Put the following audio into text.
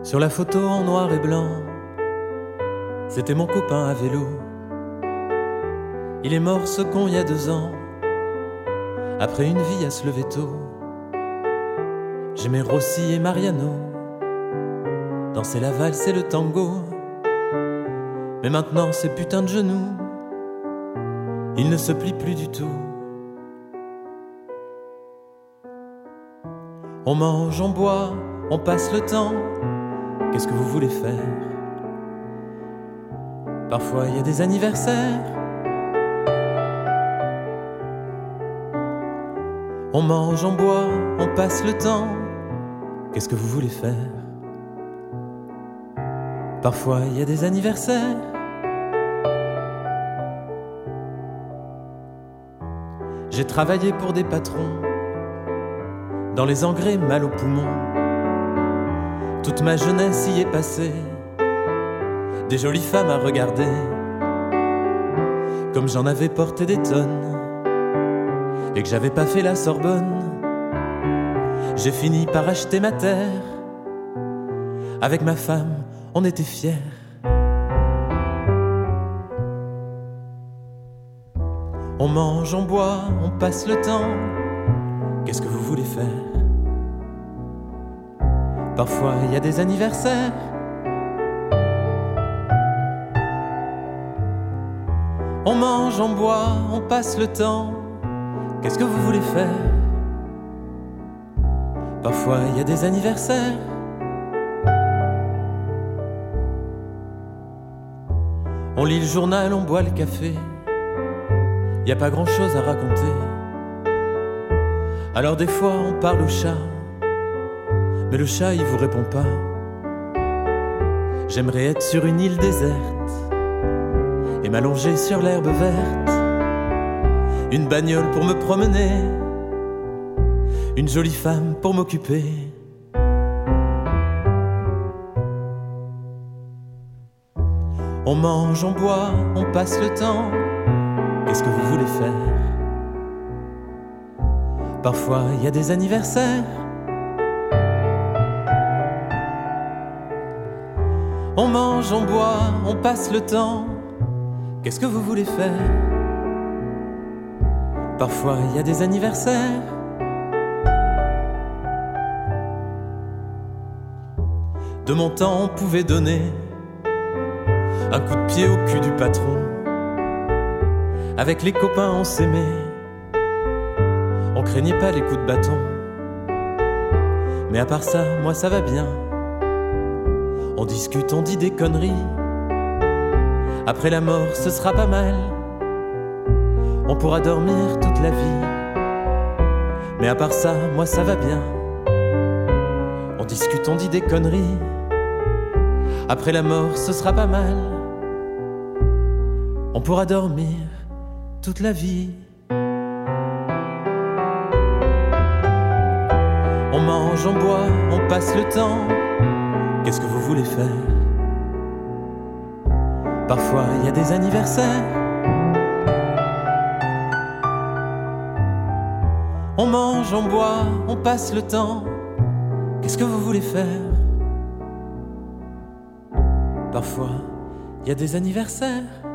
Sur la photo en noir et blanc, c'était mon copain à vélo. Il est mort ce con il y a 2 ans, après une vie à se lever tôt. J'aimais Rossi et Mariano, danser la valse et le tango. Mais maintenant ces putains de genoux, ils ne se plient plus du tout. On mange, on boit, on passe le temps. Qu'est-ce que vous voulez faire? Parfois il y a des anniversaires. On mange, on boit, on passe le temps. Qu'est-ce que vous voulez faire? Parfois il y a des anniversaires. J'ai travaillé pour des patrons, dans les engrais mal aux poumons. Toute ma jeunesse y est passée, des jolies femmes à regarder, comme j'en avais porté des tonnes, et que j'avais pas fait la Sorbonne. J'ai fini par acheter ma terre, avec ma femme, on était fiers. On mange, on boit, on passe le temps. Qu'est-ce que vous voulez faire? Parfois il y a des anniversaires. On mange, on boit, on passe le temps. Qu'est-ce que vous voulez faire? Parfois il y a des anniversaires. On lit le journal, on boit le café. Y a pas grand chose à raconter. Alors des fois on parle au chat, mais le chat il vous répond pas. J'aimerais être sur une île déserte et m'allonger sur l'herbe verte. Une bagnole pour me promener, une jolie femme pour m'occuper. On mange, on boit, on passe le temps. Qu'est-ce que vous voulez faire? Parfois il y a des anniversaires. On mange, on boit, on passe le temps. Qu'est-ce que vous voulez faire? Parfois il y a des anniversaires. De mon temps on pouvait donner un coup de pied au cul du patron. Avec les copains on s'aimait, on craignait pas les coups de bâton. Mais à part ça, moi ça va bien. On discute, on dit des conneries. Après la mort, ce sera pas mal. On pourra dormir toute la vie. Mais à part ça, moi ça va bien. On discute, on dit des conneries. Après la mort, ce sera pas mal. On pourra dormir toute la vie. On mange, on boit, on passe le temps. Qu'est-ce que vous voulez faire? Parfois il y a des anniversaires. On mange, on boit, on passe le temps. Qu'est-ce que vous voulez faire? Parfois il y a des anniversaires.